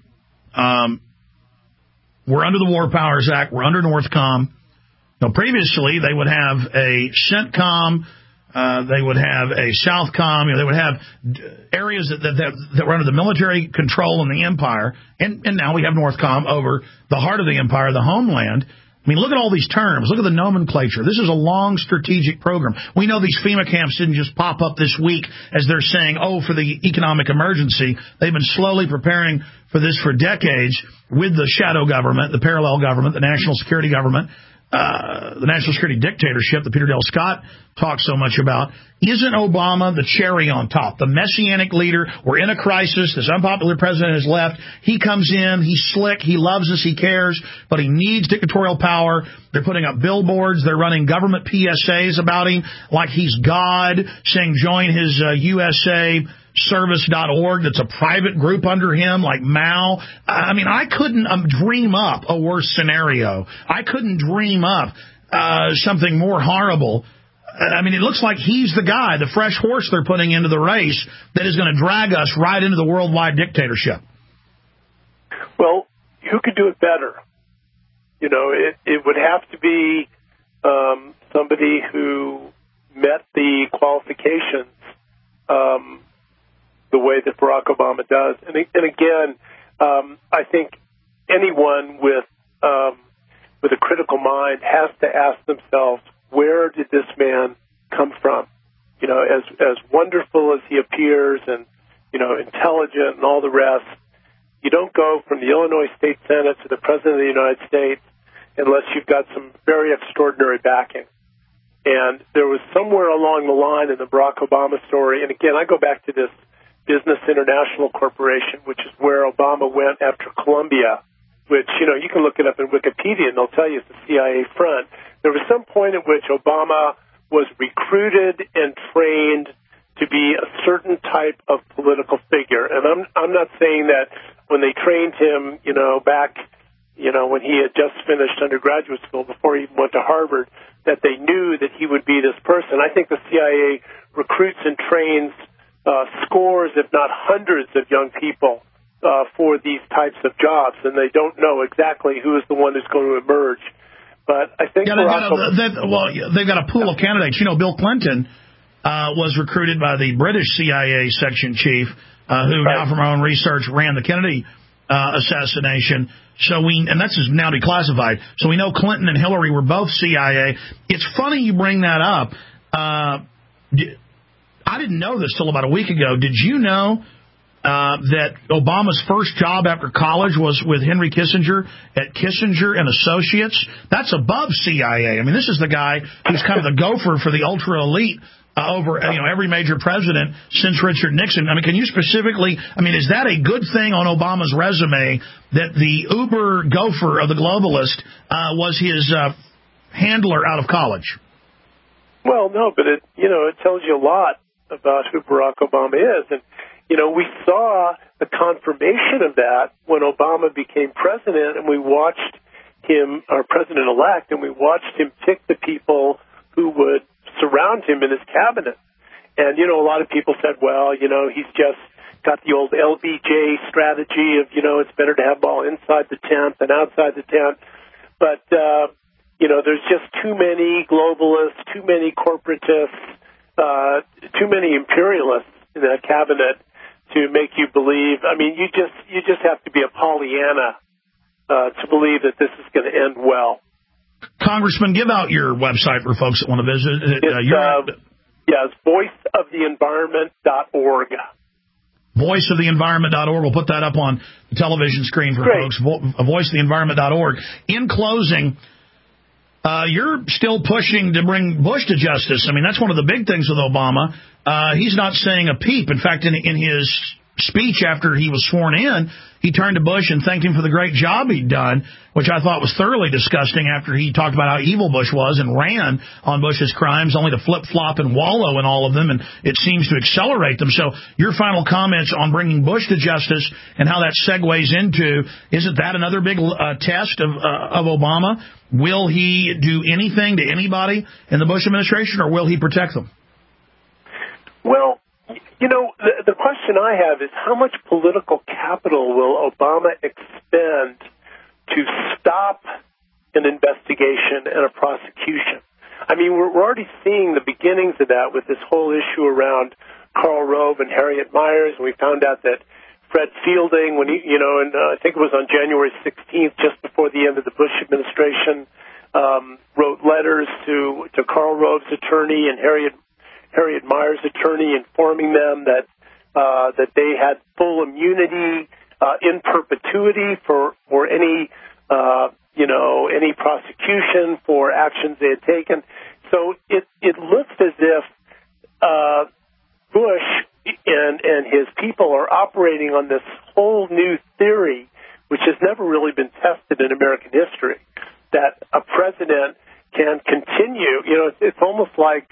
We're under the War Powers Act. We're under NORTHCOM. Now, previously, they would have a CENTCOM. They would have a SOUTHCOM. They would have areas that were under the military control in the empire. And now we have NORTHCOM over the heart of the empire, the homeland. Look at all these terms. Look at the nomenclature. This is a long strategic program. We know these FEMA camps didn't just pop up this week as they're saying, for the economic emergency. They've been slowly preparing for this for decades with the shadow government, the parallel government, the national security government, the national security dictatorship that Peter Dale Scott talks so much about, isn't Obama the cherry on top, the messianic leader? We're in a crisis. This unpopular president has left. He comes in. He's slick. He loves us. He cares. But he needs dictatorial power. They're putting up billboards. They're running government PSAs about him like he's God, saying join his USA Service.org that's a private group under him, like Mao. I mean, I couldn't dream up a worse scenario. I couldn't dream up something more horrible. I mean, it looks like he's the guy, the fresh horse they're putting into the race that is going to drag us right into the worldwide dictatorship. Well, who could do it better? You know, it would have to be somebody who met the qualifications the way that Barack Obama does. And again, I think anyone with a critical mind has to ask themselves, where did this man come from? You know, as wonderful as he appears and, you know, intelligent and all the rest, you don't go from the Illinois State Senate to the President of the United States unless you've got some very extraordinary backing. And there was somewhere along the line in the Barack Obama story, and again, I go back to this Business International Corporation, which is where Obama went after Columbia, which, you know, you can look it up in Wikipedia and they'll tell you it's the CIA front. There was some point at which Obama was recruited and trained to be a certain type of political figure. And I'm not saying that when they trained him, you know, back, you know, when he had just finished undergraduate school before he went to Harvard, that they knew that he would be this person. I think the CIA recruits and trains scores, if not hundreds, of young people for these types of jobs, and they don't know exactly who is the one who's going to emerge. But I think they've got a pool of candidates. You know, Bill Clinton was recruited by the British CIA section chief, who now, from our own research, ran the Kennedy assassination. And that's now declassified. So we know Clinton and Hillary were both CIA. It's funny you bring that up. I didn't know this till about a week ago. Did you know that Obama's first job after college was with Henry Kissinger at Kissinger and Associates? That's above CIA. I mean, this is the guy who's kind of the gopher for the ultra elite over every major president since Richard Nixon. I mean, can you specifically? I mean, is that a good thing on Obama's resume that the uber gopher of the globalist was his handler out of college? Well, no, but it tells you a lot about who Barack Obama is. And, you know, we saw the confirmation of that when Obama became president, and we watched him, our president-elect, and we watched him pick the people who would surround him in his cabinet. And, you know, a lot of people said, well, you know, he's just got the old LBJ strategy of, you know, it's better to have ball inside the tent than outside the tent. But, you know, there's just too many globalists, too many corporatists, too many imperialists in that cabinet to make you believe. I mean, you just have to be a Pollyanna to believe that this is going to end well. Congressman, give out your website for folks that want to visit. It's voiceoftheenvironment.org. Voiceoftheenvironment.org. We'll put that up on the television screen for folks. Voiceoftheenvironment.org. In closing, you're still pushing to bring Bush to justice. I mean, that's one of the big things with Obama. He's not saying a peep. In fact, in his speech after he was sworn in, he turned to Bush and thanked him for the great job he'd done, which I thought was thoroughly disgusting after he talked about how evil Bush was and ran on Bush's crimes, only to flip-flop and wallow in all of them, and it seems to accelerate them. So your final comments on bringing Bush to justice and how that segues into, isn't that another big test of Obama? Will he do anything to anybody in the Bush administration, or will he protect them? Well, you know, the question I have is how much political capital will Obama expend to stop an investigation and a prosecution? I mean, we're already seeing the beginnings of that with this whole issue around Karl Rove and Harriet Miers, and we found out that Fred Fielding, when he, you know, and I think it was on January 16th, just before the end of the Bush administration, wrote letters to Karl Rove's attorney and Harriet Miers' attorney, informing them that they had full immunity in perpetuity for any any prosecution for actions they had taken. So it looks as if Bush and his people are operating on this whole new theory, which has never really been tested in American history, that a president can continue. It's almost like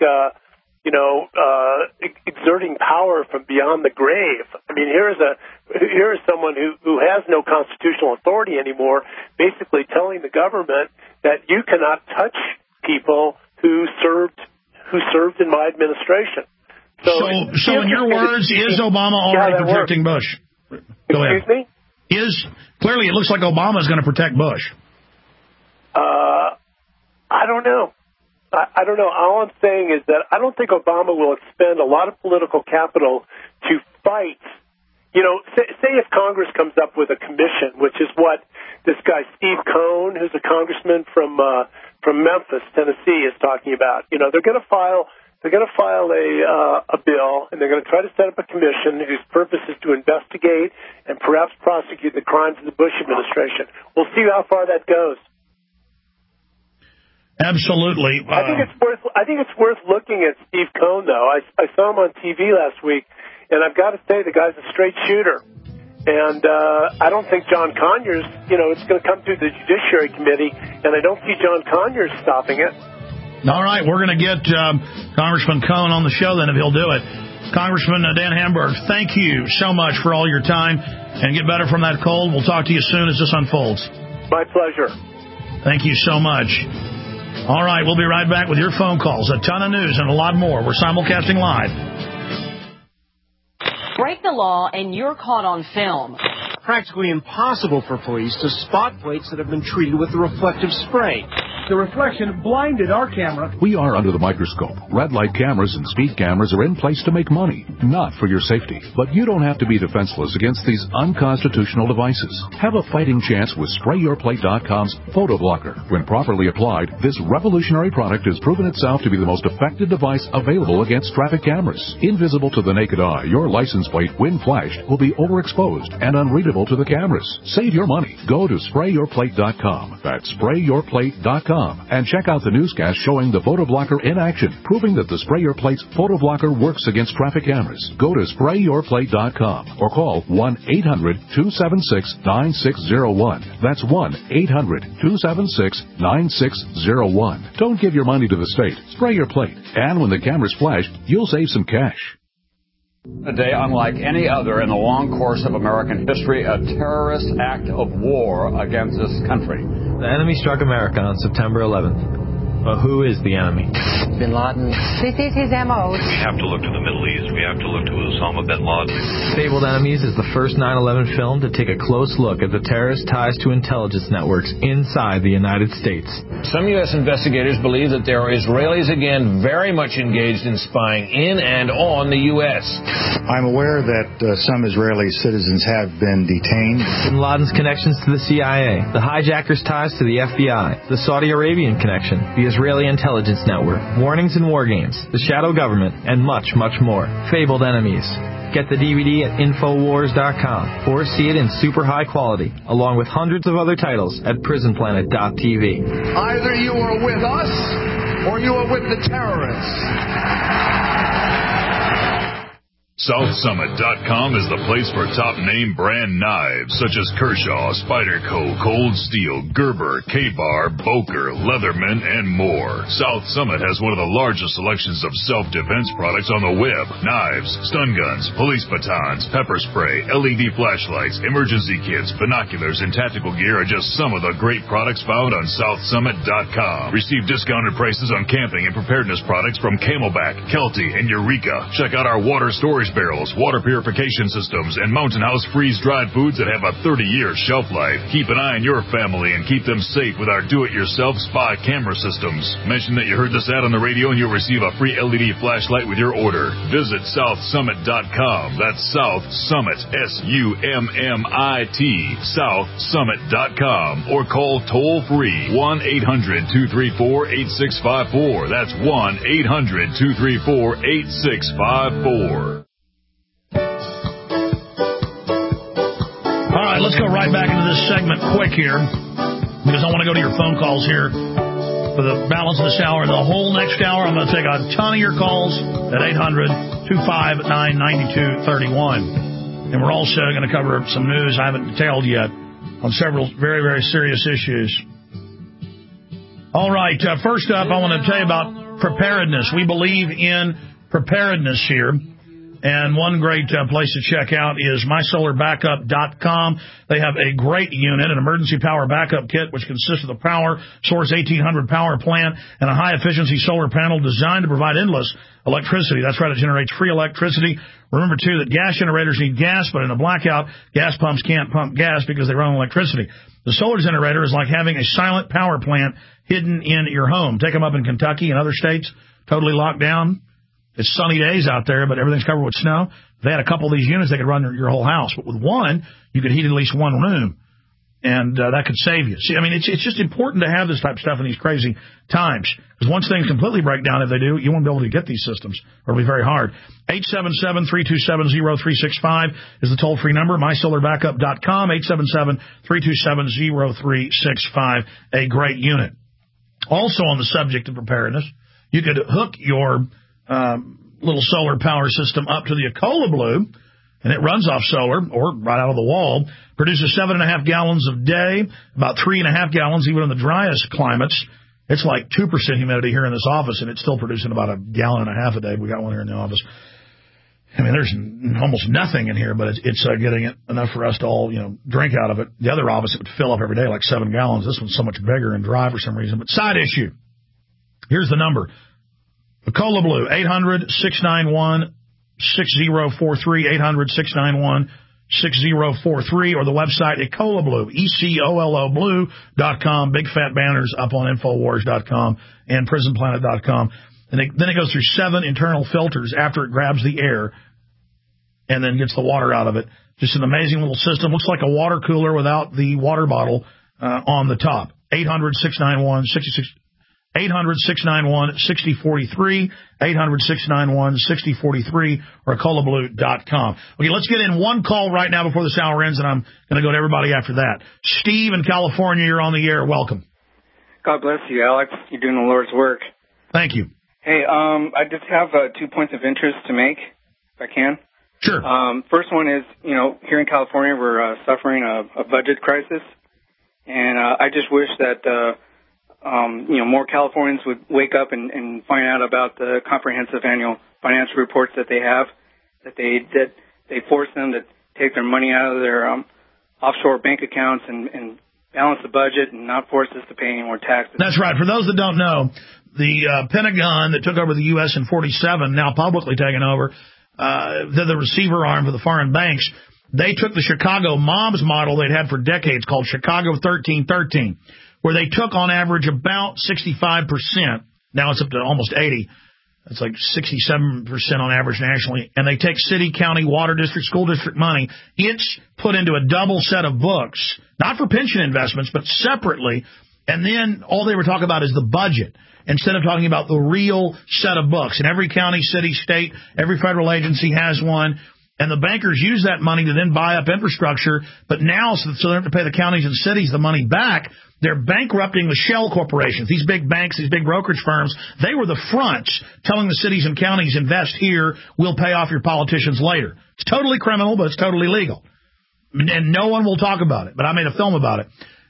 exerting power from beyond the grave. I mean, here is someone who has no constitutional authority anymore, basically telling the government that you cannot touch people who served in my administration. So in your words, is Obama already protecting Bush? Go ahead. Excuse me? Clearly it looks like Obama is going to protect Bush. I don't know. I don't know. All I'm saying is that I don't think Obama will expend a lot of political capital to fight. Say if Congress comes up with a commission, which is what this guy Steve Cohn, who's a congressman from Memphis, Tennessee, is talking about. They're going to file a bill, and they're going to try to set up a commission whose purpose is to investigate and perhaps prosecute the crimes of the Bush administration. We'll see how far that goes. Absolutely. I think it's worth looking at Steve Cohn, though. I saw him on TV last week, and I've got to say the guy's a straight shooter. And I don't think John Conyers, it's going to come through the Judiciary Committee, and I don't see John Conyers stopping it. All right, we're going to get Congressman Cohn on the show then if he'll do it. Congressman Dan Hamburg, thank you so much for all your time, and get better from that cold. We'll talk to you soon as this unfolds. My pleasure. Thank you so much. All right, we'll be right back with your phone calls, a ton of news, and a lot more. We're simulcasting live. Break the law and you're caught on film. Practically impossible for police to spot plates that have been treated with reflective spray. The reflection blinded our camera. We are under the microscope. Red light cameras and speed cameras are in place to make money, not for your safety. But you don't have to be defenseless against these unconstitutional devices. Have a fighting chance with SprayYourPlate.com's Photo Blocker. When properly applied, this revolutionary product has proven itself to be the most effective device available against traffic cameras. Invisible to the naked eye, your license plate, when flashed, will be overexposed and unreadable to the cameras. Save your money. Go to SprayYourPlate.com. That's SprayYourPlate.com. And check out the newscast showing the Photo Blocker in action, proving that the Spray Your Plate's Photo Blocker works against traffic cameras. Go to SprayYourPlate.com or call 1-800-276-9601. That's 1-800-276-9601. Don't give your money to the state. Spray your plate. And when the camera's flashed, you'll save some cash. A day unlike any other in the long course of American history, a terrorist act of war against this country. The enemy struck America on September 11th. But who is the enemy? Bin Laden. This is his M.O. We have to look to the Middle East. We have to look to Osama bin Laden. Fabled Enemies is the first 9/11 film to take a close look at the terrorist ties to intelligence networks inside the United States. Some U.S. investigators believe that there are Israelis again very much engaged in spying in and on the U.S. I'm aware that some Israeli citizens have been detained. Bin Laden's connections to the CIA, the hijackers' ties to the FBI, the Saudi Arabian connection, the Israeli intelligence network, warnings and war games, the shadow government, and much, much more. Fabled Enemies. Get the DVD at Infowars.com or see it in super high quality, along with hundreds of other titles at PrisonPlanet.tv. Either you are with us or you are with the terrorists. SouthSummit.com is the place for top name brand knives such as Kershaw, Spyderco, Cold Steel, Gerber, K-Bar, Boker, Leatherman, and more. South Summit has one of the largest selections of self-defense products on the web. Knives, stun guns, police batons, pepper spray, LED flashlights, emergency kits, binoculars, and tactical gear are just some of the great products found on SouthSummit.com. Receive discounted prices on camping and preparedness products from Camelback, Kelty, and Eureka. Check out our water storage barrels, water purification systems, and Mountain House freeze-dried foods that have a 30-year shelf life. Keep an eye on your family and keep them safe with our do-it-yourself spy camera systems. Mention that you heard this ad on the radio and you'll receive a free LED flashlight with your order. Visit SouthSummit.com. That's South Summit, S-U-M-M-I-T, SouthSummit.com. Or call toll-free 1-800-234-8654. That's 1-800-234-8654. All right, let's go right back into this segment quick here. because I want to go to your phone calls here for the balance of this hour. And the whole next hour, I'm going to take a ton of your calls at 800-259-9231. And we're also going to cover some news I haven't detailed yet on several very, very serious issues. All right, first up, I want to tell you about preparedness. We believe in preparedness here. And one great place to check out is mysolarbackup.com. They have a great unit, an emergency power backup kit, which consists of the Power Source 1800 power plant and a high-efficiency solar panel designed to provide endless electricity. That's right, it generates free electricity. Remember, too, that gas generators need gas, but in a blackout, gas pumps can't pump gas because they run on electricity. The solar generator is like having a silent power plant hidden in your home. Take them up in Kentucky and other states, totally locked down. It's sunny days out there, but everything's covered with snow. If they had a couple of these units, they could run your whole house. But with one, you could heat at least one room, and that could save you. See, I mean, it's just important to have this type of stuff in these crazy times. Because once things completely break down, if they do, you won't be able to get these systems. It'll be very hard. 877-327-0365 is the toll-free number. MySolarBackup.com, 877-327-0365, a great unit. Also on the subject of preparedness, you could hook your little solar power system up to the Ecola Blue, and it runs off solar or right out of the wall, produces 7.5 gallons a day, about 3.5 gallons even in the driest climates. It's like 2% humidity here in this office, and it's still producing about 1.5 gallons a day. We got one here in the office. I mean, there's almost nothing in here, but it's getting it enough for us to all, drink out of it. The other office, it would fill up every day like 7 gallons. This one's so much bigger and dry for some reason. But side issue. Here's the number. Ecola Blue, 800-691-6043, 800-691-6043, or the website Ecola Blue, ECOLO Blue.com. Big fat banners up on Infowars.com and PrisonPlanet.com. And then it goes through 7 internal filters after it grabs the air and then gets the water out of it. Just an amazing little system. Looks like a water cooler without the water bottle on the top. 800-691-6043, 800-691-6043, or EcolaBlue.com. Okay, let's get in one call right now before this hour ends, and I'm going to go to everybody after that. Steve in California, you're on the air. Welcome. God bless you, Alex. You're doing the Lord's work. Thank you. Hey, I just have 2 points of interest to make, if I can. Sure. First one is, here in California, we're suffering a budget crisis, and I just wish that more Californians would wake up and find out about the comprehensive annual financial reports that they have, that they force them to take their money out of their offshore bank accounts and balance the budget and not force us to pay any more taxes. That's right. For those that don't know, the Pentagon that took over the U.S. in 47, now publicly taken over, they're the receiver arm for the foreign banks. They took the Chicago Mobs model they'd had for decades called Chicago 1313, where they took on average about 65%. Now it's up to almost 80%. It's like 67% on average nationally. And they take city, county, water district, school district money. It's put into a double set of books, not for pension investments, but separately. And then all they were talking about is the budget, instead of talking about the real set of books. And every county, city, state, every federal agency has one. And the bankers use that money to then buy up infrastructure. But now, so they don't have to pay the counties and cities the money back, they're bankrupting the shell corporations. These big banks, these big brokerage firms, they were the fronts telling the cities and counties, invest here, we'll pay off your politicians later. It's totally criminal, but it's totally legal. And no one will talk about it. But I made a film about it.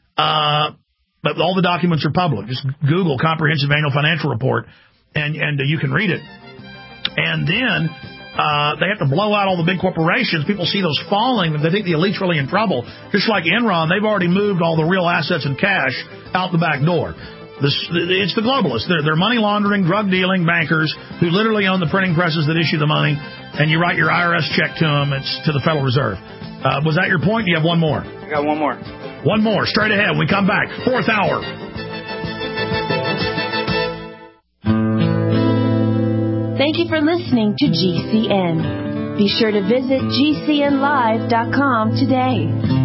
But all the documents are public. Just Google Comprehensive Annual Financial Report, and you can read it. And then they have to blow out all the big corporations. People see those falling, and they think the elite's really in trouble. Just like Enron, they've already moved all the real assets and cash out the back door. It's the globalists. They're money laundering, drug dealing bankers who literally own the printing presses that issue the money, and you write your IRS check to them. It's to the Federal Reserve. Was that your point? Do you have one more? I got one more. One more, straight ahead. When we come back, 4th hour. Thank you for listening to GCN. Be sure to visit GCNlive.com today.